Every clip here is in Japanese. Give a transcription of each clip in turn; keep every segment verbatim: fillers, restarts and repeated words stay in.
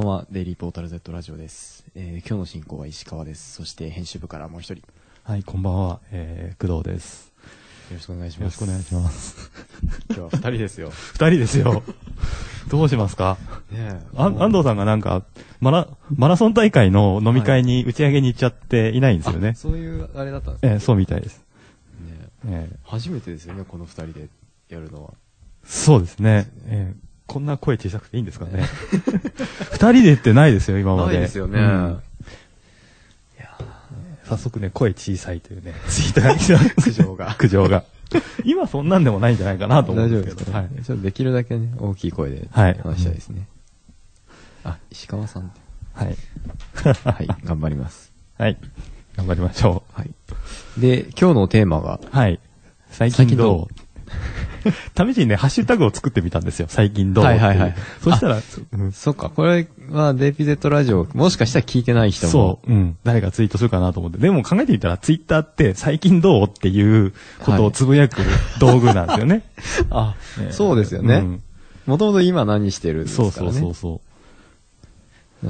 はデイリーポータル Z ラジオです、えー、今日の進行は石川です。そして編集部からもう一人。 はい、こんばんは、えー、工藤です。 よろしくお願いします。 よろしくお願いします。 今日は二人ですよ。 二人ですよ。どうしますか。ねえ、安藤さんがなんかマラマラソン大会の飲み会に打ち上げに行っちゃっていないんですよね。はい、 そういうあれだったんですか。 えー、そうみたいです。 ねえ、えー、初めてですよね、この二人でやるのは。 そうですね。ですね、えーこんな声小さくていいんですかね。二人でってないですよ、今まで。 ないですよね。うん、 いや早速ね、声小さいというね、ツイッターが苦情が。 苦情が。今そんなんでもないんじゃないかなと思うんですけど。 大丈夫ですか、ね、はい。ちょっとできるだけね、大きい声で話したいですね。はい、あ、石川さん。 はい。 はい、頑張ります。 はい。頑張りましょう。はい。で、今日のテーマが。 はい。最近どう試しにね、ハッシュタグを作ってみたんですよ。最近どうはいはいはい。 そしたら、 うん、そっか、これは ディーピーゼット ラジオ、もしかしたら聞いてない人も。 そう、うん。誰がツイートするかなと思って。でも考えてみたら、ツイッターって最近どうっていうことをつぶやく道具なんですよね。 はい、あ、ね、そうですよね。もともと今何してるんですかね。 そうそうそうそう。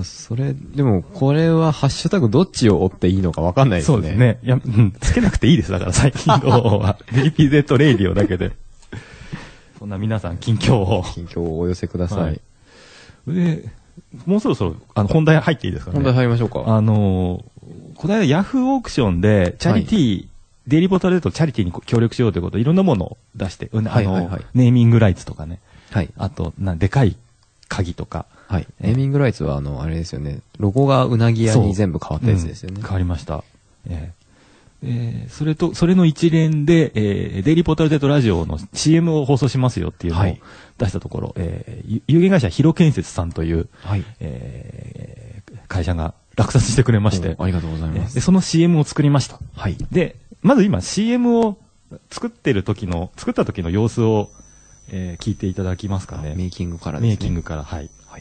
それ、でも、これはハッシュタグどっちを追っていいのか分かんないですね。 そうですね。いや、うん、つけなくていいです。だから最近どうは。ディーピーゼット レイディオだけで。そんな皆さん近況を近況をお寄せください、はい、 でもうそろそろあの本題入っていいですかね。 本題入りましょうか。 あのこの間ヤフーオークションでチャリティー、はい、デイリーポータルでチャリティーに協力しようということでいろんなものを出して、あの、はいはいはい、ネーミングライツとかね、はい、あとなでかい鍵とか、 はい、ネーミングライツはあのあれですよね、ロゴがうなぎ屋に全部変わったやつですよね。 うん、変わりました、えーえー、それと、それの一連で、えー、デイリーポータル Z ラジオの シーエム を放送しますよっていうのを出したところ、はい、えー、有限会社ヒロ建設さんという、はい、えー、会社が落札してくれまして、 ありがとうございます。 で、その シーエム を作りました。 はい。 で、まず今 シーエム を作ってる時の、作った時の様子を、えー、聞いていただきますかね。 メイキングからですね。 メイキングから、はい。はい。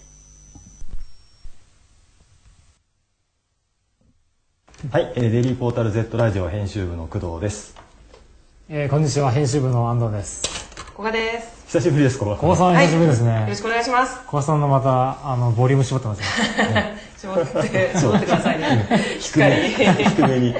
はい、えー、デイリーポータル Z ラジオ編集部の工藤です。 えー、こんにちは、編集部の安藤です。 古賀です。 久しぶりです、古賀さん。 古賀さん、久しぶりですね、はい。よろしくお願いします。 古賀さんのまた、あの、ボリューム絞ってますね。絞って、絞ってくださいね。しっかり。 低めに。 はい。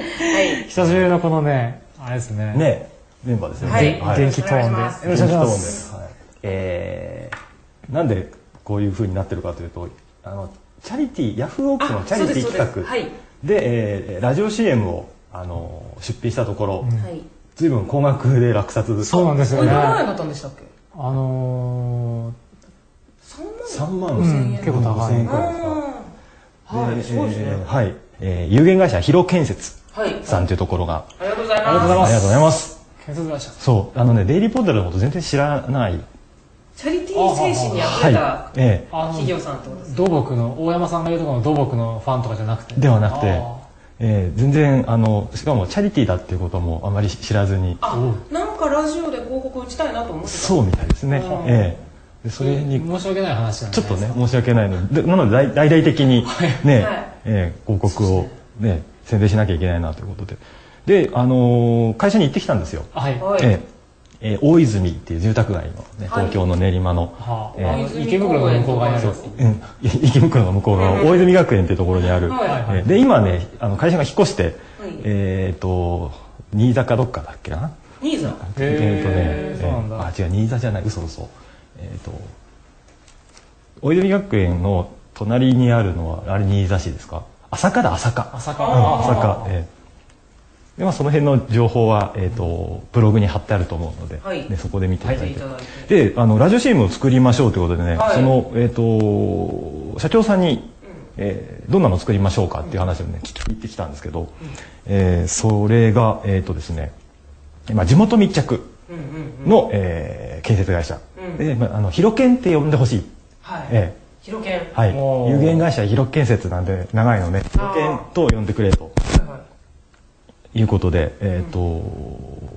久しぶりのこのね、あれですね。 ね、メンバーですね。 はい。 元気トーンで。よろしくお願いします。 はい。えー、なんでこういう風になってるかというと、あの、チャリティー、ヤフーオークションのチャリティー企画。はい。で、えー、ラジオ シーエム を、あのー、出品したところ、うん、ずいぶん高額で落札。 そうなんですよね。 何万円だったんでしたっけ。 あのー、 さんまんごせんえん、結構高い。 ごせんえんくらいですか。 はい、そうですね。 はい、えー、有限会社ヒロ建設さんというところが、 ありがとうございます。 ありがとうございます。 ありがとうございます。 建設会社。 そう、あのね、デイリーポータルのこと全然知らない。 チャリティー精神にあふれた企業さんってことですね。 土木の大山さんが言うところの土木のファンとかじゃなくて。 ではなくて。えー、全然あのしかもチャリティーだっていうこともあまり知らずに、 あ、なんかラジオで広告打ちたいなと思ってた。 そうみたいですね。えー、でそれに申し訳ない話なんでちょっとね申し訳ないので、なので大々的にね、はい、えー、広告をね宣伝しなきゃいけないなということで、であのー、会社に行ってきたんですよ。 はい。 えーえー、大泉っていう住宅街の、ね、東京の練馬の、 はい、えー、池袋の向こう側にある、 うん、池袋の向こう側、大泉学園っていうところにある、はいはい、で今ねあの会社が引っ越して、はい、えっ、ー、と新座かどっかだっけな、 新座、 えっ、ー、とね、えー、あ違う新座じゃない、嘘嘘、えっ、ー、と大泉学園の隣にあるのはあれ新座市ですか。朝霞だ、朝霞、 朝霞、 うん、朝霞、えーでまあ、その辺の情報は、えー、とブログに貼ってあると思うので、はい、ね、そこで見ていただいて、はい、であのラジオ シーエム を作りましょうということでね、はい、その、えー、と社長さんに、うんえー、どんなのを作りましょうかっていう話をね聞いてきたんですけど、うんえー、それが、えーとですねまあ、地元密着の、うんうんえー、建設会社、うん、で、まあ、あのヒロケンって呼んでほしい、 はいえー、ヒロケン、 はい、有限会社ヒロ建設なんで長いのね、ヒロケンと呼んでくれと。いうことで、えーとうん、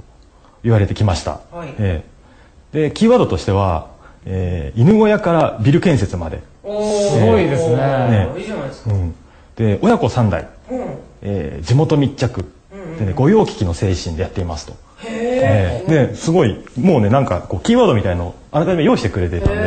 言われてきました、はいえー、でキーワードとしては、えー、犬小屋からビル建設までおすごいですね、 ねいいじゃないですか、 うん、で親子さん代、うんえー、地元密着、うんうん、でね、御用聞きの精神でやっていますとへー、えー、ですごいもうねなんかこうキーワードみたいのをあらかじめ用意してくれていたんで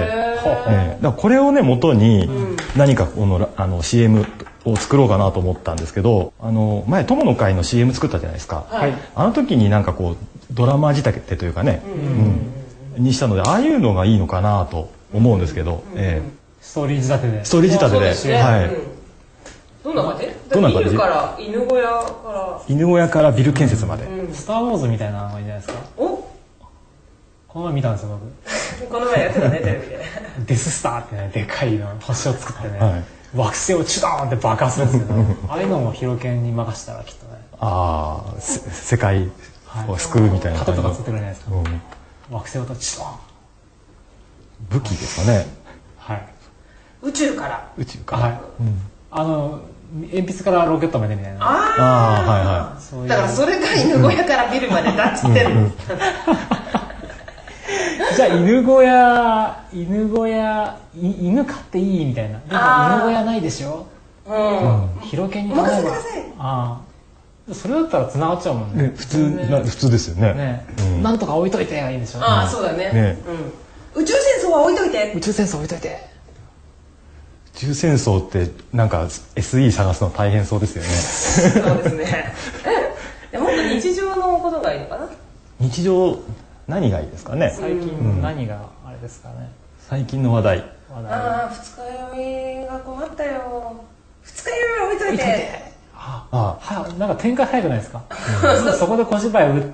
えー、だからこれをね元に何かこのあの シーエム を作ろうかなと思ったんですけど、あの前友の会の シーエム 作ったじゃないですか、はい、あの時になんかこうドラマ仕立てというかね、うんうん、にしたのでああいうのがいいのかなと思うんですけど、うんえー、 ストーリー仕立てでストーリー仕立てで、 でね、はい、うん、どんな感じ？どんな感じ？ビルから犬小屋から犬小屋からビル建設まで、 うん、スター・ウォーズみたいなのがいいんじゃないですか。 おこの前見たんですよ僕この前やってたねテレビでデススターってねでかいの星を作ってね、はい、惑星をチュドーンって爆破するんですけどああいうのもヒロケンに任せたらきっとねああ世界を救うみたいな盾とか作ってくれないですか、うん、惑星をチュドーン武器ですかね。 はい宇宙から宇宙から、 はい、うん、あの鉛筆からロケットまでみたいな。 ああはいはい。 そういうだからそれが犬小屋からビルまでだっつってる、うんうん、 じゃあ犬小屋犬小屋犬飼っていいみたいな。でも犬小屋ないでしょ。うんうん、ヒロケンに任せてください。 ああそれだったら繋がっちゃうもんね。 ね普通な普通ですよね。 ね、うん、なんとか置いといてがいいんでしょ。 ああそうだね。ね、うん、宇宙戦争は置いといて。 宇宙戦争置いといて。 宇宙戦争ってなんか エスイー 探すの大変そうですよね。 そうですね。でもっと日常のことがいいのかな。 日常何がいいですかね。 最近何があれですかね。 最近の話題。 話題ああ二日酔いが困ったよ。二日酔い置いといて。置いといてああはなんか展開早くないですか。うん、そこで小芝居を打って。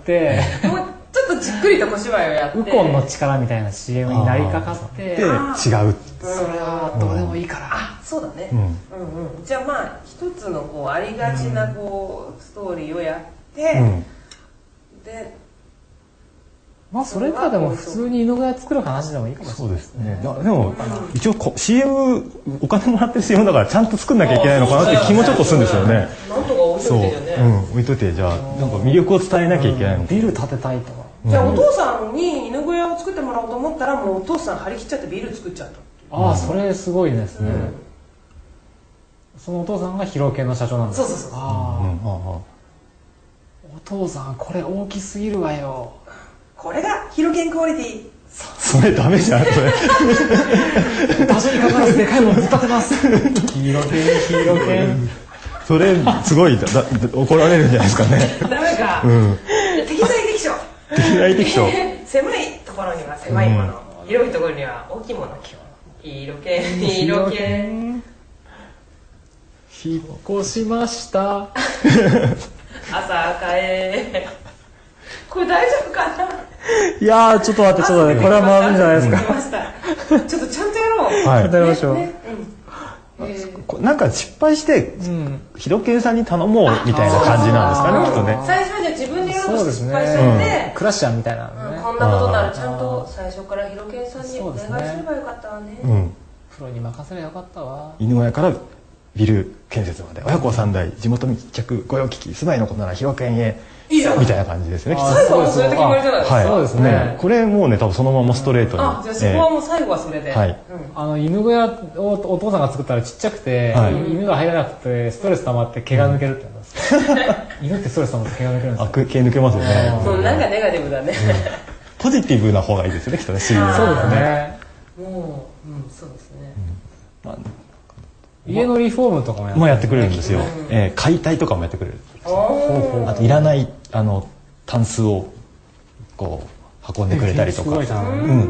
もうちょっとじっくりと小芝居をやって。 ウコンの力みたいな シーエム になりかかって。 で違う。それはどうでもいいから。 あそうだね。うんうんうん。じゃあまあ一つのこうありがちなこうストーリーをやって、うん、で。 まあそれかでも普通に犬小屋作る話でもいいかもしれない。 そうですね。でも一応こ シーエム お金もらってる シーエム だからちゃんと作んなきゃいけないのかなって気もちょっとするんですよね。 なんとか置いといてよね。 そう、うん、置いといてじゃあなんか魅力を伝えなきゃいけないの。 ビル建てたいとか。 じゃあお父さんに犬小屋を作ってもらおうと思ったらもうお父さん張り切っちゃってビル作っちゃった。 ああそれすごいですね。そのお父さんがヒロケンの社長なんです。 そうそうそう。 ああ。お父さんこれ大きすぎるわよ。 これがヒロケンクオリティ。 それダメじゃんそれ。 場所にかかわらずでかいものぶっ立てます。ヒロケンヒロケン。 それすごいだだ怒られるんじゃないですかね。 ダメか。うん。適材適所。 適材適所。 狭いところには狭いもの、うん、広いところには大きいもの。ヒロケンヒロケン。 引っ越しました。 朝帰。これ大丈夫かな。 いやーちょっと待ってちょっと待ってこれはまずいんじゃないですか。ちょっとちゃんとやろう。 はい。 やりましょう。ねうんえー、なんか失敗して、うん、ヒロケンさんに頼もうみたいな感じなんですかねきっとね。 最初はじゃあ自分でやろうと失敗しちゃって、 ねうん、クラッシャーみたいな、ねうん、こんなことならちゃんと最初からヒロケンさんにお願いすればよかったわね。うん。 プロに任せればよかったわ。 犬小屋からビル建設まで親子三代地元密着御用聞き住まいのことならヒロケンへいいじゃんみたいな感じですね。 最後はそれで決まりじゃないですか。 はい、 そうですね。 これもうね多分そのままストレートに。 あじゃあそこはもう最後はそれで。 はい。 あの犬小屋をお父さんが作ったらちっちゃくて、はい、犬が入らなくてストレス溜まって毛が抜けるって言うんです。犬ってストレス溜まって毛が抜けるんですよ。 あ毛抜けますよね。 そうなんかネガティブだね。 ポジティブな方がいいですよねきっとね。 そうですね。 もううんそうですね。まあ家のリフォームとかもやって, もやってくれるんですよ、うんえー、解体とかもやってくれる。あといらないあのタンスをこう運んでくれたりとか、うん、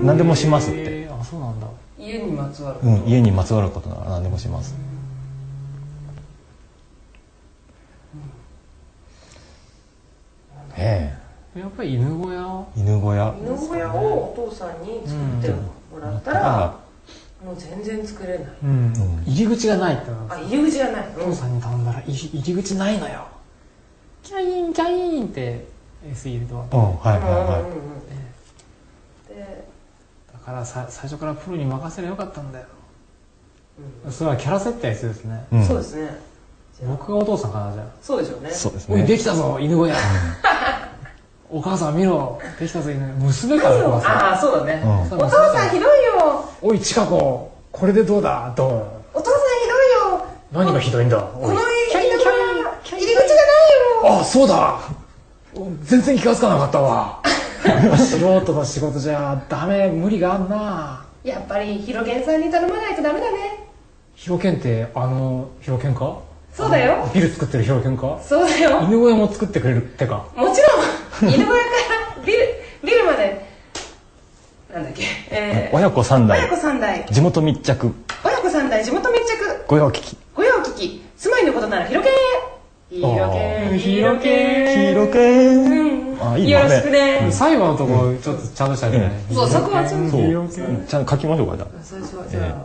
何でもしますって。 あそうなんだ。 家にまつわること、 うん、家にまつわることなら何でもします。ええやっぱり犬小屋犬小屋犬小屋をお父さんに作ってもらったら、うん、もう全然作れない、うんうん、 入り口がないってあ入り口がない、 お父さんに頼んだら入り口ないのよ。キャインキャインって エスイー では、 うんはいはいはい、 でだからさ最初からプロに任せればよかったんだよ、うん、それはキャラ設定ですね、 うん、そうですね。 僕がお父さんかなじゃあ。 そうでしょうね。 そうですね。 おいできたぞ犬小屋、うん、お母さん見ろできたぞ犬娘からお母さん。 ああそうだね、うん、お父さんひどいよ。 おい千香子これでどうだどう。 お父さんひどいよ。 何がひどいんだ。 この犬小屋入り口がないよ。 あそうだ全然気がつかなかったわ。素人の仕事じゃダメ無理があんな。 やっぱりヒロケンさんに頼まないとダメだね。 ヒロケンってあのヒロケンか？ そうだよ。 ビル作ってるヒロケンか？ そうだよ。 犬小屋も作ってくれるってか？ もちろん犬小屋からビルビルまでなんだっけ、えー、 親子三代親子三代地元密着親子三代地元密着御用聞き御用聞き住まいのことならヒロケンヒロケンヒロケンヒロケン、うん、あいいね、 よろしくね、 うん、最後のところちょっとちゃんとしたいね、 うん、そうそこはちょっとそうちゃんと書きましょうかじゃあ最初はじゃ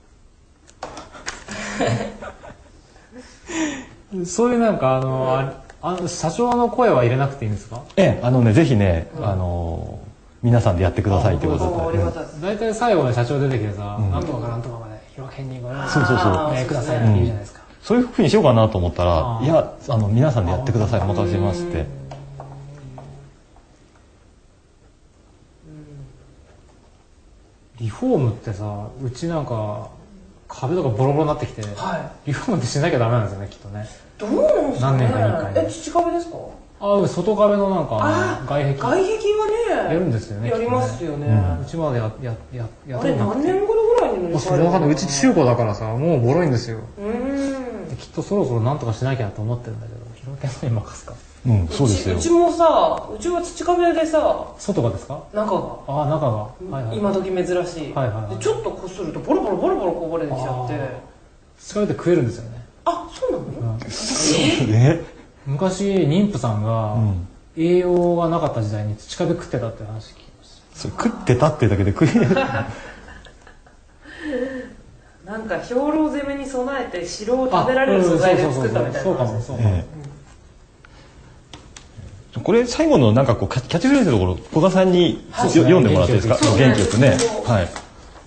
あ、 えー、そういうなんかあの、ああの社長の声は入れなくていいんですか？ ええあのねぜひね、うん、あの皆さんでやってくださいってことで大体最後の社長出てきてさ、うん、なんとかかなんとかまでヒロケンにごそうそうそう、 ね、くださいって言うじゃないですか、 うん、そういうふうにしようかなと思ったらいやあの皆さんでやってくださいお任せしますってリフォームってさうちなんか壁とかボロボロになってきて、はい、リフォームってしなきゃダメなんですよねきっとね。 どうなんですかね。 何年かにいっかい。 え土壁ですか？ あ外壁のなんか外壁外壁はねやるんですよね。 やりますよね、 うん、うちまでややややあれ何年頃ぐらいに塗り替えるの？ それわかんない。うち中古だからさもうボロいんですよ。 うんきっとそろそろなんとかしなきゃと思ってるんだけどヒロケンさんに任すか。 うんそうですよ。 うちもさうちは土壁でさ外がですか？ 中があ中が、はいはい、 今時珍しい、 はいはいはい、 でちょっとこするとボロボロボロボロこぼれてきちゃって土壁って食えるんですよね。 あそうなの？うん、 え昔妊婦さんが、うん栄養がなかった時代に土壁食ってたって話聞きました。 それ食ってたってだけで食えるなんか兵糧攻めに備えて城を食べられる素材で作ったみたいな。 そうかもそうかも、ええ、これ最後のなんかこうキャッチフレーズのところ古賀さんに、はい、読んでもらっていいですか？元気よくね。はい。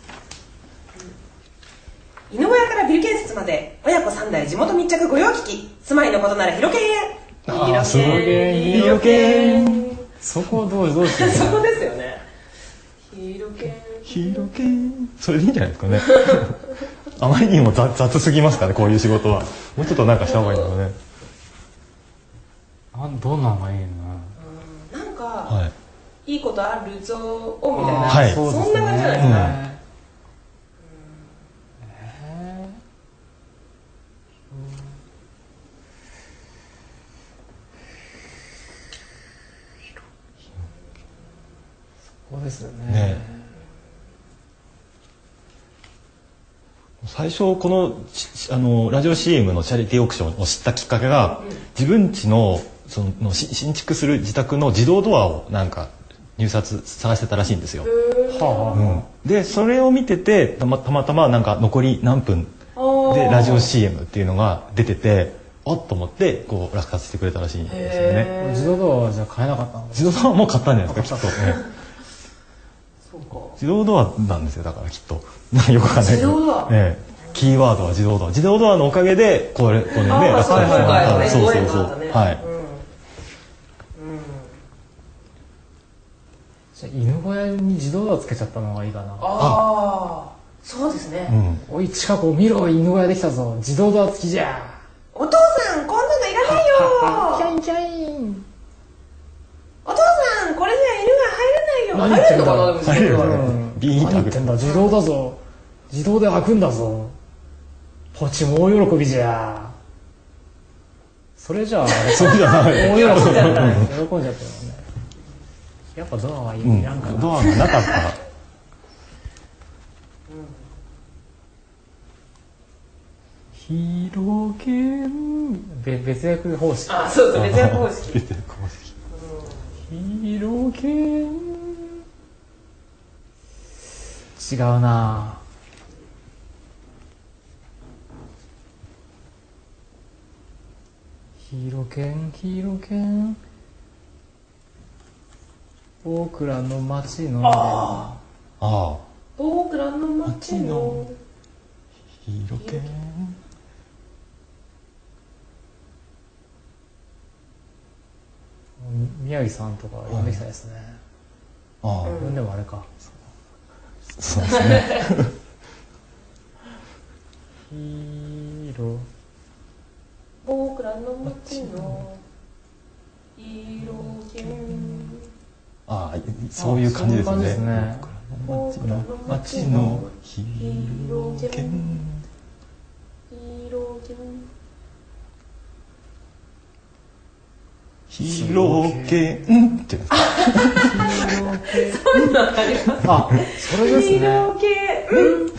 犬小屋からビル建設まで親子三代地元密着御用聞き住まいのことならヒロケンへあすごいヒロケンそこどうどうしてそこですよね。ヒロケンヒロケンそれでいいんじゃないですかねあまりにも 雑, 雑すぎますかねこういう仕事は。もうちょっとなんかした方がいいのね。 あどんなのがいいの？ うんなんか、 はい、 いいことあるぞおみたいな、 はい、 そんな感じじゃないですか、うんそうですよね。 ね最初このあのラジオ シーエム のチャリティーオークションを知ったきっかけが、うん、自分家のその新築する自宅の自動ドアをなんか入札探してたらしいんですよ。うん、でそれを見ててたまたまたまなんか残り何分でラジオ シーエム っていうのが出てておっと思ってこう落札してくれたらしいんですよね。 自動ドアはじゃあ買えなかったの？ 自動ドアも買ったんじゃないですかきっとね。自動ドアなんですよだからきっとよくわかんないけど、 自動ドア、 ええ、キーワードは自動ドア自動ドアのおかげでこれこれね落札してもらったんでそうそうそう、ね、はい、うんうん、 じゃあ犬小屋に自動ドアつけちゃったのがいいかな。 ああそうですね、 うん、おい近くを見ろ犬小屋できたぞ自動ドア付きじゃ。 お父さんこんなのいらないよキャインキャインお父さんこれじゃ犬が入れないよ。入れるのかなでも入れるよね。ビーンと何言ってんだ自動だぞ自動で開くんだぞポチも大喜びじゃ。それじゃあそうじゃない大喜びじゃない喜んじゃってるもんね。やっぱドアはいいらんかな、 うん、ドアがなかったらヒロケン別役方式。 あそうそう別役方式別役方式ヒロケン違うな。ヒロケンヒロケン大倉の町のああ大倉の町のヒロケン宮城さんとか呼んできたいですね。 ああ呼んでもあれか。 そうですね。 ヒロ大倉の町のヒロケンああそういう感じですね。 僕らの街のヒーロー犬ヒーロー犬ヒーロー犬ってそんなんあります。 あ、それですね。 ヒーロー犬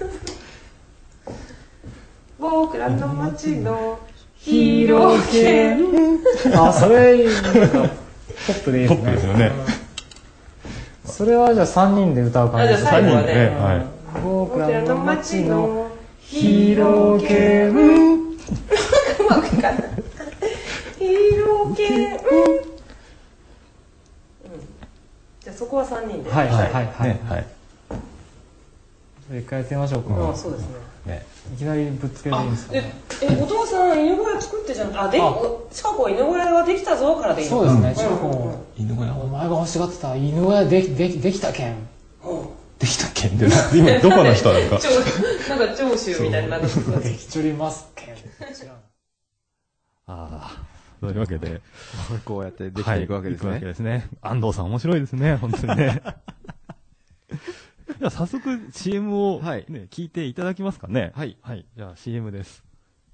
僕らの街のヒーロー犬。 あ、それなんかポップでいいですね。 ポップですよね。 それはじゃあさんにんで歌う感じですか。最後はね、 はい、 僕らの街のヒーロー犬。うまくいかない。ヒーロー犬。じゃあそこはさんにんで。 はいはいはいはい。 ね、はい。 一回やってみましょうか。 ああ、そうですね。 ね、いきなりぶっつけでいいんですか、ね、 え、え、お父さん犬小屋作ってじゃん。あ、で、近く犬小屋ができたぞからでいいの。 そうですね。近くも犬小屋。 お前が欲しがってた犬小屋できできできたけん。 できたけんで今どこの人なんか。 なんか長州みたいな。できちょりますけん。違う。 ああ。というわけで、 こうやってできていくわけですね。 はい、いくわけですね。安藤さん面白いですね、本当にね。じゃあ早速 シーエム を、ね、はい、聞いていただきますかね。 はい。 はい。じゃあ シーエム です。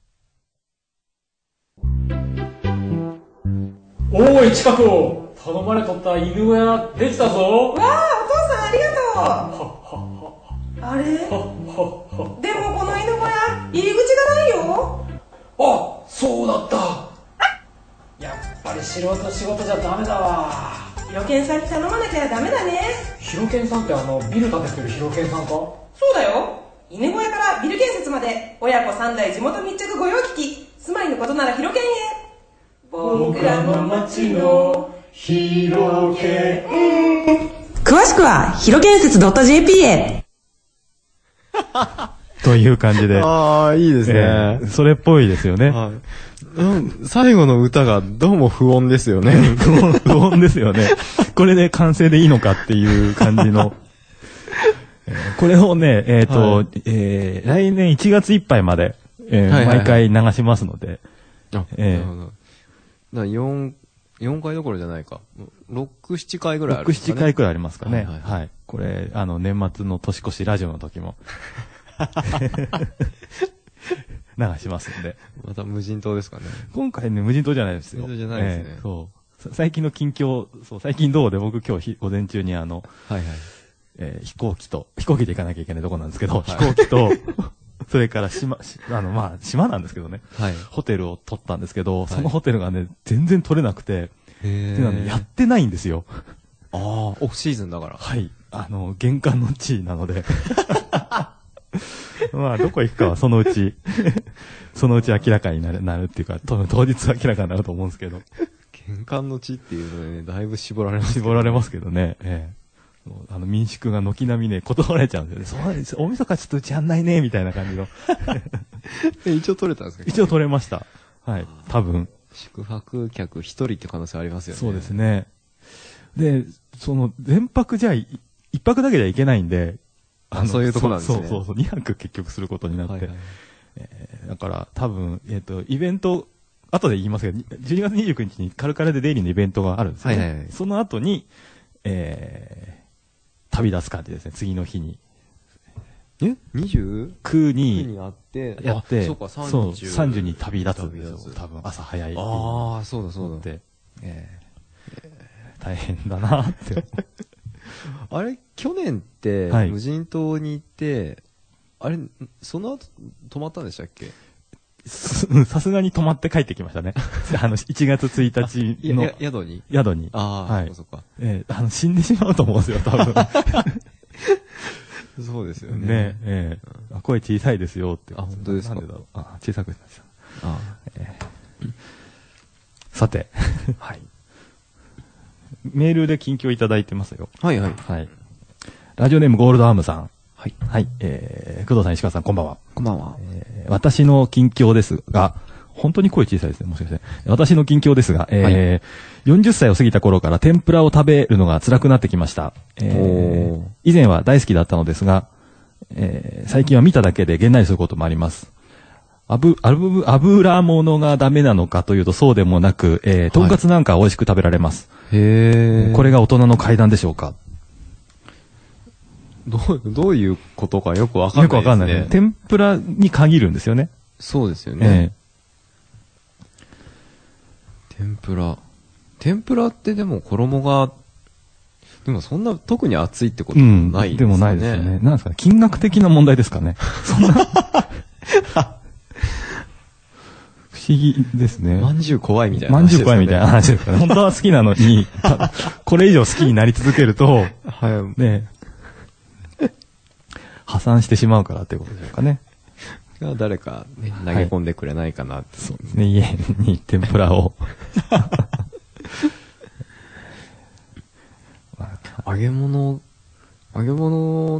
おーい、近くを頼まれとった犬小屋できたぞ。 わあ、お父さんありがとう。あれでもこの犬小屋、入り口がないよ。 あ、そうだった。やっぱり素人仕事じゃダメだわ。 ヒロケンさんに頼まなきゃダメだね。 ヒロケンさんってあのビル建ててるヒロケンさんか？ そうだよ。犬小屋からビル建設まで親子三代地元密着御用聞き。住まいのことならヒロケンへ。僕らの街のヒロケン。詳しくはヒロ建設 .jp へ。 という感じで。 ああ、いいですね、えー。それっぽいですよね。はい、 うん。最後の歌がどうも不穏ですよね。 不穏、不穏ですよね。これで完成でいいのかっていう感じの。えー、これをね、えっ、ー、と、はい、えー、来年いちがついっぱいまで、えーはいはいはい、毎回流しますので。 あ、えー、なるほど。だよん、よんかいどころじゃないか。ろく、ななかいぐらいあるんですかね。 ろく、ななかいくらいありますかね。はい、はいはい。 これ、あの、年末の年越しラジオの時も。流しますんで。 また無人島ですかね。 今回ね、無人島じゃないですよ。 無人島じゃないですね。 えー、そう。最近の近況、そう、最近どうで僕今日午前中にあの、 はいはい。 えー、飛行機と、飛行機で行かなきゃいけないとこなんですけど、はい、飛行機と、それから島、あの、まあ、島なんですけどね。はい。ホテルを取ったんですけど、はい、そのホテルがね、全然取れなくて、へー。っていうのはね、やってないんですよ。 ああ、オフシーズンだから。 はい。あの、玄関の地なので。まあ、どこ行くかはそのうち、そのうち明らかになる、なるっていうか、当日明らかになると思うんですけど。 玄関の地っていうのでね、だいぶ絞られます、 ね。絞られますけどね。ええ。あの民宿が軒並みね、断られちゃうんですよね。そう、大晦日ちょっとうちやんないね、みたいな感じの。 一応取れたんですか？ 一応取れました。はい、多分。 宿泊客一人って可能性ありますよね。 そうですね。で、その、全泊じゃ、一泊だけじゃいけないんで、 あのそういうとこなんですね。 そうそうそう、二泊結局することになって。はいはい、えー、だから多分、えっ、ー、と、イベント、後で言いますけど、じゅうにがつにじゅうくにちにカルカラでデイリーのイベントがあるんですよね。はいはいはい、その後に、えー、旅立つ感じですね、次の日に。 え ?にじゅうく に、 にやって、 やって、 そうか、さんじゅう。 そう、さんじゅうに旅立つんですよ。多分、朝早い。 ああ、そうだそうだ。 で、えーえー、大変だなって。 あれ、去年って、無人島に行って、はい、あれ、その後、泊まったんでしたっけ？ さすがに泊まって帰ってきましたね。あの、いちがつついたちの。 や、宿に宿に。 ああ、はい。そっか。 えー、あの、死んでしまうと思うんですよ、多分。 そうですよね。 ねえ、えー、声小さいですよって。 あ、本当ですか？ なんでだろう。あ、小さくなっちゃう。 あえー、さて。 はい。 メールで近況いただいてますよ。 はいはい。 はい。ラジオネームゴールドアームさん。 はい。 はい。えー、工藤さん、石川さん、こんばんは。 こんばんは。 えー、私の近況ですが、本当に声小さいですね、もしかして。私の近況ですが、えーはい、よんじゅっさいを過ぎた頃から天ぷらを食べるのが辛くなってきました。えー、以前は大好きだったのですが、えー、最近は見ただけでげんなりすることもあります。あぶ、あぶ、油物がダメなのかというとそうでもなく、えー、とんかつなんかは美味しく食べられます。 へー。 これが大人の階段でしょうか。 どう、どういうことかよくわかんないですね。 よくわかんないね。天ぷらに限るんですよね。 そうですよね。えー、天ぷら。天ぷらってでも衣が、でもそんな特に熱いってこともないですよね。 うん、でもないですよね。なんですかね。金額的な問題ですかね。そんな。不思議ですね。 まんじゅう怖いみたいな話ですね。まんじゅう怖いみたいな話ですかね。本当は好きなのに、これ以上好きになり続けると、はい、ね、破産してしまうからっていうことでしょうかね。 誰か、ね、投げ込んでくれないかなって、はい。 そうですね。家に天ぷらを。 揚げ物、揚げ物って、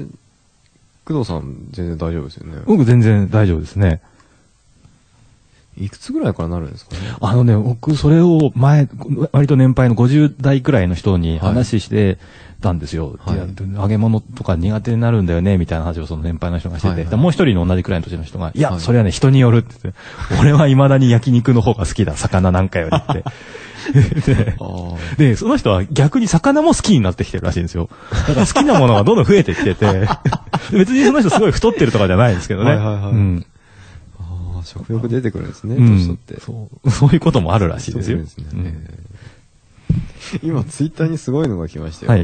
工藤さん全然大丈夫ですよね。 僕全然大丈夫ですね。 いくつぐらいからなるんですかね。 あのね、僕それを前、割と年配のごじゅう代くらいの人に話してたんですよ。はい、揚げ物とか苦手になるんだよね、みたいな話をその年配の人がしてて、はいはい、もう一人の同じくらいの年の人が、いや、はい、それはね、人によるって言って、俺は未だに焼肉の方が好きだ、魚なんかよりって。で, で、その人は逆に魚も好きになってきてるらしいんですよ。だから好きなものがどんどん増えてきてて、別にその人すごい太ってるとかじゃないんですけどね。はいはいはい。うん、 あ、食欲出てくるんですね、年取って、 うん、そう。そういうこともあるらしいですよ。そうですね。うん、 今、ツイッターにすごいのが来ましたよ。はい。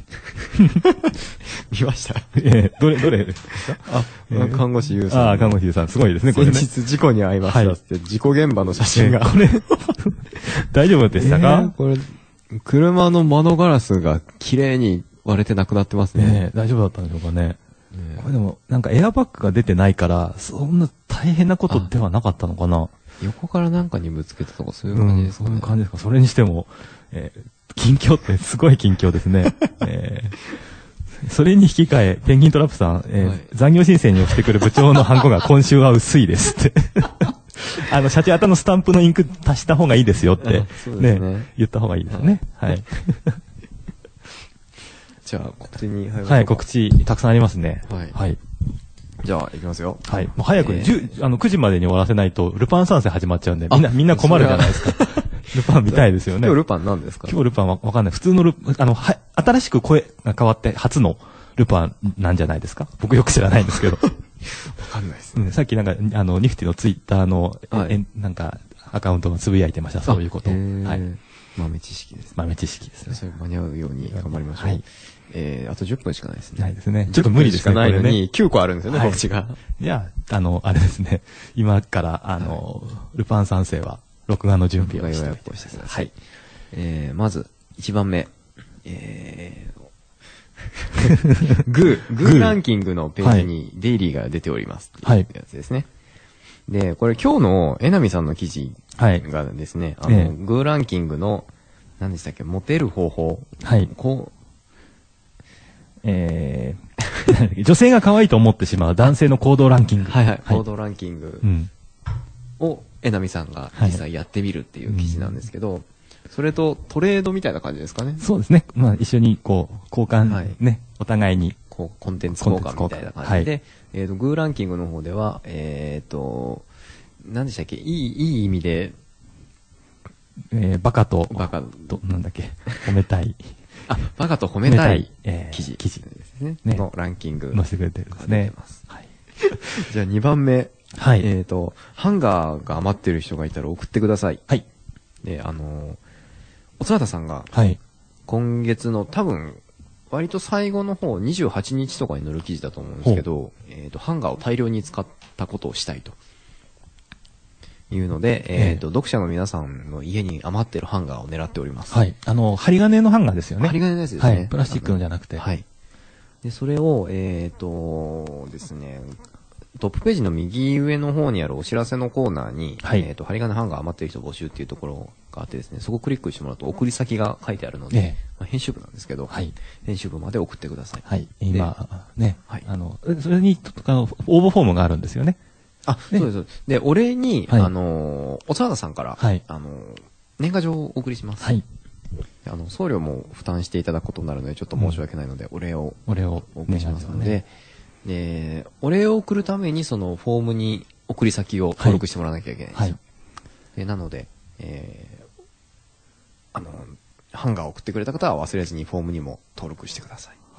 見ましたえー、どれ、どれですか？ あ、えー、看護師ゆうさん。 ああ、看護師ゆうさん。すごいですね、これね。 先日事故に遭いましたって、はい、事故現場の写真が。 えー、これ、大丈夫でしたか？ えー、これ、車の窓ガラスが綺麗に割れてなくなってますね。 えー、大丈夫だったんでしょうかね。えー、これでも、なんかエアバッグが出てないから、そんな大変なことではなかったのかな。 横からなんかにぶつけたとかそういう感じですかね。 うん、そういう感じですか。それにしても、えー、近況ってすごい近況ですね。えー、それに引き換え、ペンギントラップさん、えーはい、残業申請に押してくる部長のハンコが今週は薄いですって。あの、シャチハタのスタンプのインク足した方がいいですよって、ね、ね、言った方がいいですね。はい。はい、 じゃあ、告知に入る。はい、告知、たくさんありますね。はい。はい。 じゃあ、行きますよ。 はい。もう早く、えー、あの、くじまでに終わらせないと、ルパン三世始まっちゃうんで、みんな、みんな困るじゃないですか。ルパン見たいですよね。 今日ルパン何ですか？ 今日ルパンはわかんない。普通のル、あの、は、新しく声が変わって初のルパンなんじゃないですか？僕よく知らないんですけど。わかんないですね、 うん。さっきなんか、あの、ニフティのツイッターの、はい、えなんか、アカウントがつぶやいてました。そういうことを。はい。 豆知識ですね。 豆知識ですね。 それ間に合うように頑張りましょう。はい。えー、あとじゅっぷんしかないですね。 ないですね。ちょっと無理ですね。 しかないのに、きゅうこあるんですよね、告知が。 じゃあ、あの、あれですね。今から、あの、ルパン三世は、録画の準備をしておいてください。 はい。えー、まず、いちばんめ。えー、グー、グーランキングのページにデイリーが出ております。はい。ってやつですね。で、これ今日のえなみさんの記事がですね、あの、グーランキングの、何でしたっけ、モテる方法。 はい。 こう、 えー、女性が可愛いと思ってしまう男性の行動ランキング。 はいはい。行動ランキングを、えなみさんが実際やってみるっていう記事なんですけど、はい、それとトレードみたいな感じですかね。 そうですね。まあ一緒にこう、交換、はい、ね、お互いに。 こう、コンテンツ交換みたいな感じで、はい、えっと、グーランキングの方では、えっと、何でしたっけ、いい、いい意味で、 えー、バカと、 バカと、なんだっけ、褒めたい。 あ、バカと褒めたい記事。 記事ですね。ね。のランキング。 載せてくれてるんですね。 はい。じゃあにばんめ。はい。えっと、ハンガーが余ってる人がいたら送ってください。 はい。 で、あの、おつなたさんが、はい。今月の多分、割と最後の方、にじゅうはちにちとかに載る記事だと思うんですけど、えっと、ハンガーを大量に使ったことをしたいと。いうので、えっと、読者の皆さんの家に余ってるハンガーを狙っております。 はい。あの、針金のハンガーですよね。 針金のやつですね。 はい。プラスチックのじゃなくて。 はい。で、それを、えっとですね、トップページの右上の方にあるお知らせのコーナーに、はい、えっと、針金ハンガー余ってる人募集っていうところがあってですね、そこをクリックしてもらうと送り先が書いてあるので、ええ、まあ、編集部なんですけど、はい、編集部まで送ってください。 はい。今、ね、はい。あの、それに、あの、応募フォームがあるんですよね。 あ、ね、そうです。で、お礼に、はい、あの、おつわださんから、はい、あの、年賀状をお送りします。はい。あの、送料も負担していただくことになるので、ちょっと申し訳ないので、うん、お礼を、 お礼をお送りしますので、ね、で、お礼を送るために、その、フォームに送り先を登録してもらわなきゃいけないんですよ。はい。で、なので、えー、あの、ハンガーを送ってくれた方は忘れずにフォームにも登録してください。 はい。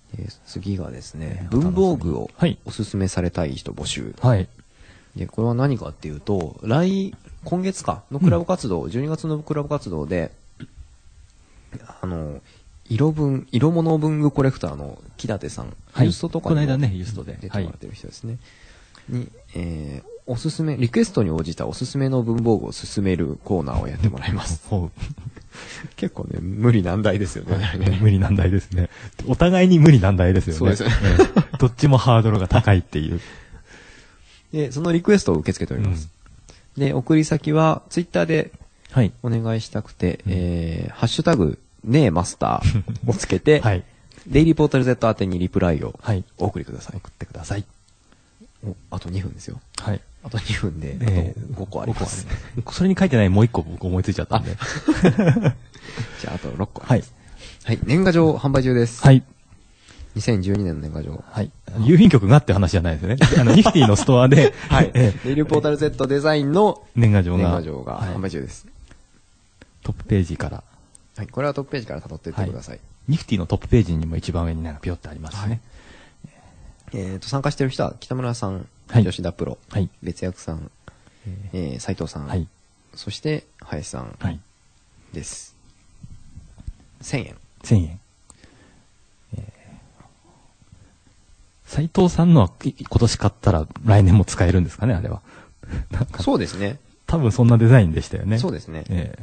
えー、次がですね、文房具をおすすめされたい人募集。 はい。 で、これは何かっていうと、来、今月かのクラブ活動、うん、じゅうにがつのクラブ活動で、あの、色文、色物文具コレクターの木立さん、 はい、 ユーストとかにこの間ね、ユーストで出てもらってる人ですね。はい、に、えー、おすすめ、リクエストに応じたおすすめの文房具を勧めるコーナーをやってもらいます。結構ね、無理難題ですよね。 無理難題ですね。お互いに無理難題ですよね。 そうですよね。 どっちもハードルが高いっていう。 で、そのリクエストを受け付けております。うん、で、送り先は、ツイッターで、お願いしたくて、はい、えー、ハッシュタグ、ねえマスターをつけて、はい、デイリーポータル Z 宛てにリプライをお送りください。 送ってください。 お、あとにふんですよ。 はい。 あとにふんで、えー、あとごこあります。 それに書いてないもういっこ僕思いついちゃったんで。 じゃあ、あとろっこあります。はい。はい。年賀状販売中です。 はい。 にせんじゅうにねんの年賀状。 はい。郵便局がって話じゃないですよね。あの、ニフティのストアで、 はい。デイリーポータル Z デザインの年賀状が、 年賀状が販売中です。 トップページから。 はい。これはトップページから辿っていってください。 ニフティのトップページにも一番上になんかピョってありますね。 えっと、参加してる人は北村さん、吉田プロ、別役さん、えー、斉藤さん、はい、そして林さんです。せんえん。 せんえん。斉藤さんのは今年買ったら来年も使えるんですかね、あれは。 そうですね。 多分そんなデザインでしたよね。 そうですね。え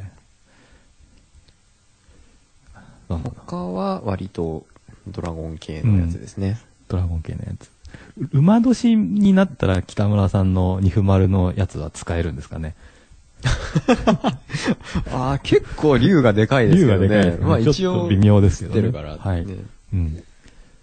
ー、他は割とドラゴン系のやつですね。うん、 ドラゴン系のやつ。馬年になったら北村さんの二歩丸のやつは使えるんですかね。 ああ、結構竜がでかいですけどね。竜がでかいですね。まあ一応微妙ですけどね。 出るから、ね。 はい。うん。で、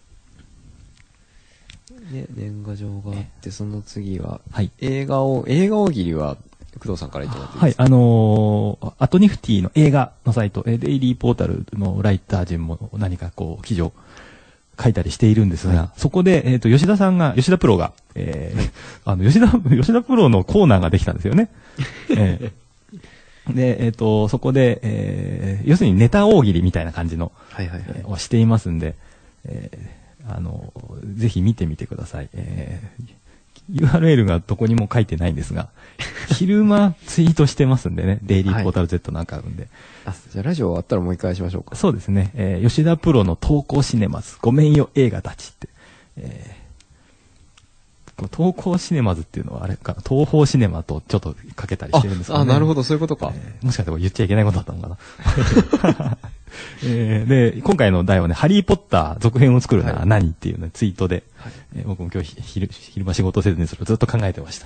年賀状があって、その次は、はい、映画を、映画大喜利は、工藤さんから言ってもらっていいですか？ はい、あのー、アトニフティの映画のサイト、デイリーポータルのライター陣も何かこう、記事を書いたりしているんですが、はい、そこで、えっと、吉田さんが、吉田プロが、えー、あの、吉田、吉田プロのコーナーができたんですよね。えー、で、えっと、そこで、えー、要するにネタ大喜利みたいな感じの、はいはいはい、えー、をしていますんで、えー、あの、ぜひ見てみてください。えー、ユーアールエル がどこにも書いてないんですが、昼間ツイートしてますんでね、デイリーポータル Z のアカウントで。 はい、あ、じゃあラジオ終わったらもう一回しましょうか。 そうですね。えー、吉田プロの投稿シネマズ、ごめんよ映画たちって。えー、この投稿シネマズっていうのはあれかな、東宝シネマとちょっとかけたりしてるんですかね。 あ、あ、なるほど、そういうことか。 えー、もしかしたら言っちゃいけないことだったのかな。えー、で、今回の題はね、ハリーポッター続編を作るなら何っていうね、ツイートで、はい、えー、僕も今日昼、昼間仕事せずにそれをずっと考えてました。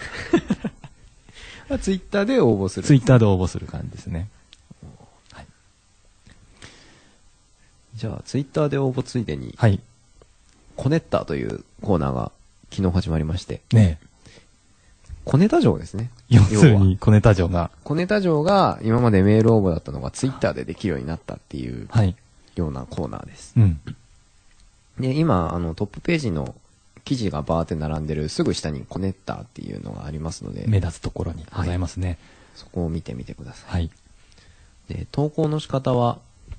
ツイッターで応募する。 ツイッターで応募する感じですね。はい、 じゃあ、ツイッターで応募ついでに、 はい、 コネッターというコーナーが昨日始まりまして、 ねえ。 小ネタ城ですね。 要するに小ネタ城が。 小ネタ城が今までメール応募だったのがツイッターでできるようになったっていうようなコーナーです。 うん、 で、今、あの、トップページの記事がバーって並んでるすぐ下にコネッターっていうのがありますので。 目立つところにございますね。はい、 そこを見てみてください。 はい。 で、投稿の仕方は、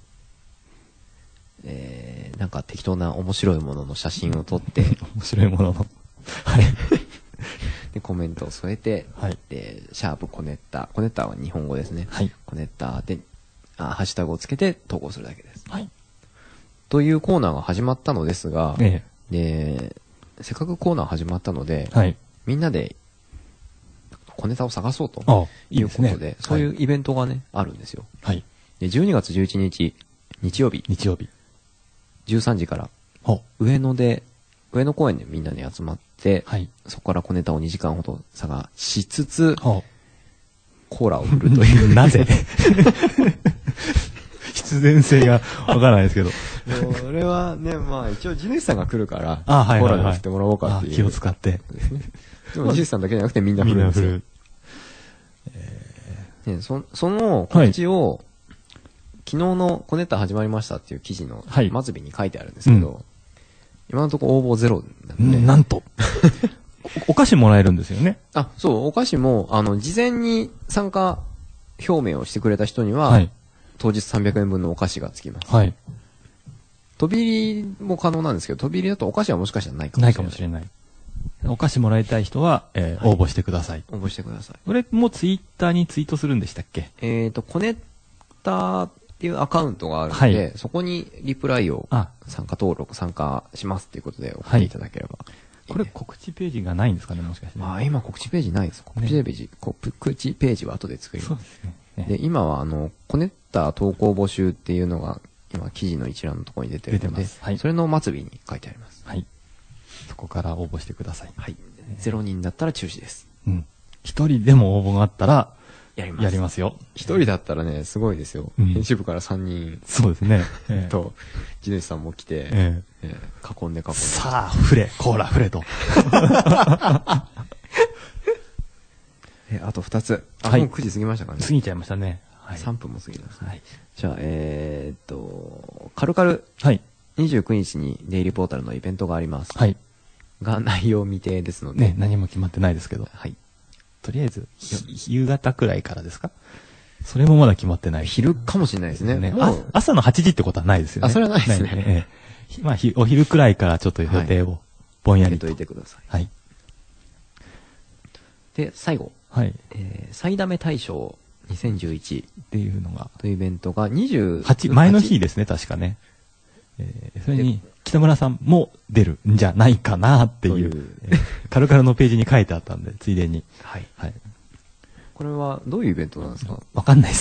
えー、なんか適当な面白いものの写真を撮って。 面白いものの。はい。 で、コメントを添えて、 はい、 で、シャープコネッター。コネッターは日本語ですね。 はい。 コネッターで、あ、ハッシュタグをつけて投稿するだけです。 はい。 というコーナーが始まったのですが、 ええ、で、せっかくコーナー始まったので、 はい、 みんなで小ネタを探そうということで、いいですね、そういうイベントがね、はい、あるんですよ。 はい。 で、じゅうにがつじゅういちにち、日曜日。 日曜日。 じゅうさんじから、上野で、上野公園でみんなで集まって、はい、そこから小ネタをにじかんほど探しつつ、コーラを振るという。 なぜ必然性がわからないですけど。 それはね、まあ一応地主さんが来るから、 あ、はいはいはい、 コーラで振ってもらおうかっていう。 気を使って。 でも地主さんだけじゃなくてみんな振るんですよ。みんな振る。えーね、そ, その告知を、はい、昨日のコネッタ始まりましたっていう記事の末尾に書いてあるんですけど、はい、うん、今のところ応募ゼロなんで。 なんと。お, お菓子もらえるんですよね。 あ、そう、お菓子も、あの、事前に参加表明をしてくれた人には、はい、当日さんびゃくえんぶんのお菓子がつきます。 はい。 飛び入りも可能なんですけど、飛び入りだとお菓子はもしかしたらないかもしれない。 ないかもしれない。お菓子もらいたい人は、えーはい、応募してください。 応募してください。 これもツイッターにツイートするんでしたっけ？ えっと、コネッターっていうアカウントがあるので、はい、そこにリプライを参加登録、参加しますっていうことで送っていただければ。はい、 これ告知ページがないんですかね、もしかして、ね。 あ、今告知ページないです。告知ページ、ね、告知ページは後で作ります。そうですね。で、今はあの、コネッター投稿募集っていうのが、今記事の一覧のところに出てるので、はい、それの末尾に書いてあります。 はい。そこから応募してください。 はい。ゼロにんだったら中止です。 うん。一人でも応募があったら、 やります。 やりますよ。 一人だったらね、すごいですよ。うん、編集部からさんにん。 そうですね。 えー、と、地主さんも来て、えーえー、囲んで囲んで。 さあ、フレ、コーラ、フレと。 え、あとふたつ。あ、 はい、 もうくじ過ぎましたかね。 過ぎちゃいましたね。 はい、さんぷんも過ぎましたね。はい、じゃあ、えー、っと、カルカル。 はい。 にじゅうくにちにデイリーポータルのイベントがあります。 はい。 が、内容未定ですので。 ね、何も決まってないですけど。 はい。 とりあえず、夕方くらいからですか？それもまだ決まってない。 昼かもしれないですね。 ね、朝のはちじってことはないですよね。 あ、それはないですね。ねええ、まあ、お昼くらいからちょっと予定をぼんやりと。 入れといてください。 はい。 で、最後。 はい。 えー、最ダメ大賞にせんじゅういちっていうのが。 というイベントがにじゅうはち、前の日ですね、確かね。えー、それに、北村さんも出るんじゃないかなっていう、いうえー、カルカルのページに書いてあったんで、ついでに。 はい。 はい。 これはどういうイベントなんですか？ わかんないです。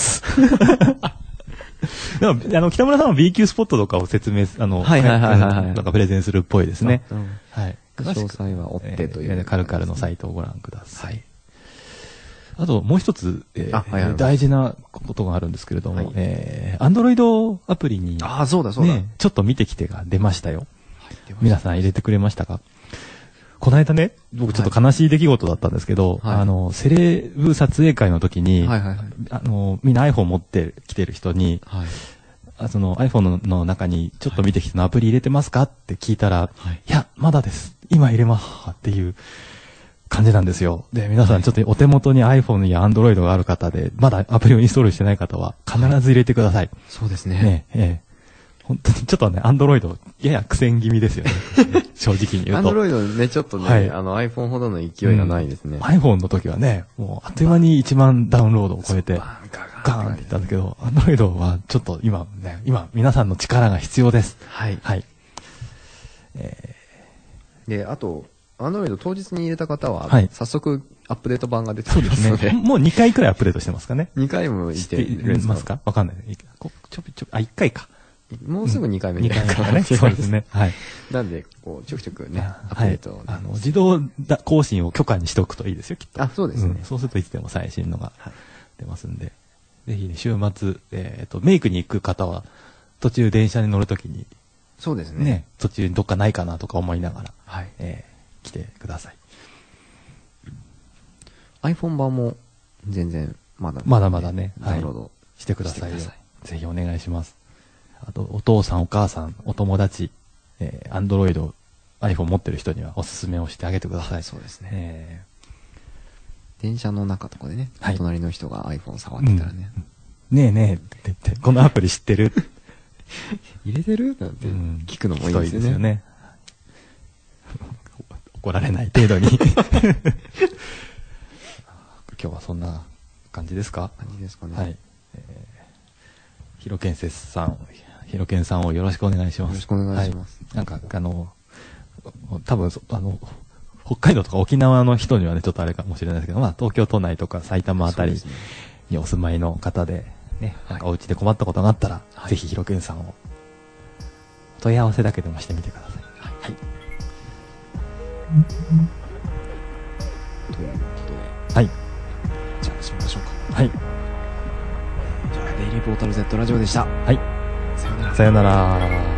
でも、あの、北村さんは B 級スポットとかを説明、あの、 はいはいはいはい、はい。 なんかプレゼンするっぽいですね。 うん、はい。詳細は追ってという、 えー、カルカルのサイトをご覧ください。はい。あと、もう一つ、えーはいはい、 大事なことがあるんですけれども、はい、えー、アンドロイドアプリに、 ああ、そうだそうだ。 ね、ちょっと見てきてが出ましたよ。はい、皆さん入れてくれましたか？この間ね、僕ちょっと悲しい出来事だったんですけど、はい、あの、セレブ撮影会の時に、はいはいはい、あの、みんな iPhone 持ってきてる人に、はい、あその iPhone の, の中にちょっと見てきてのアプリ入れてますかって聞いたら、はい、いや、まだです。今入れますっていう感じなんですよ。で、皆さんちょっとお手元に iPhone や Android がある方で、まだアプリをインストールしてない方は必ず入れてください。 そうですね。 ねええ本当にちょっとね、アンドロイド、やや苦戦気味ですよね。正直に言うと。 アンドロイドね、ちょっとね、はい、あの iPhone ほどの勢いがないですね。 うん、iPhone の時はね、もうあっという間にいちまんダウンロードを超えて、ガーンって言ったんだけど、アンドロイドはちょっと今ね、今皆さんの力が必要です。 はい。はい。えー、で、あと、アンドロイド当日に入れた方は、はい、早速アップデート版が出てますので。そうですね。 もうにかいくらいアップデートしてますかね。 にかいもいてますかわかんない。ちょびちょび、あ、いっかいか。 もうすぐにかいめになるからね。そうですね。はい。 なんで、こう、ちょくちょくね、アップデートを、ね。 あの、自動更新を許可にしておくといいですよ、きっと。 あ、そうですね。 そうするといつでも最新のが出ますんで。ぜひね、週末、えっと、メイクに行く方は、途中電車に乗るときに、 そうですね。 ね、途中にどっかないかなとか思いながら、はい。えー、来てください。 iPhone 版も、全然、まだ、 まだまだね、 ダウンロードしてくださいよ。ぜひお願いします。あと、お父さん、お母さん、お友達、えー、アンドロイド、iPhone 持ってる人にはおすすめをしてあげてください。 そうですね。 えー、電車の中とかでね、はい、隣の人が iPhone 触ってたらね、 うん、ねえねえって言って、このアプリ知ってる入れてるなんて聞くのもいいですね。 ですよね。怒られない程度に。今日はそんな感じですか？ 感じですかね。 はい。えー、ひろけんせつさん、ひろけんさんをよろしくお願いします。 よろしくお願いします。 はい、なんか、あの、多分、あの、北海道とか沖縄の人にはね、ちょっとあれかもしれないですけど、まあ、東京都内とか埼玉あたりにお住まいの方で、ね、なんかお家で困ったことがあったら、はい、ぜひひろけんさんを、問い合わせだけでもしてみてください。はい。はい、 ということで。 はい。 じゃあ、しましょうか。 はい。 じゃあ、デイリーポータル Z ラジオでした。 はい。 さよなら。 さよなら。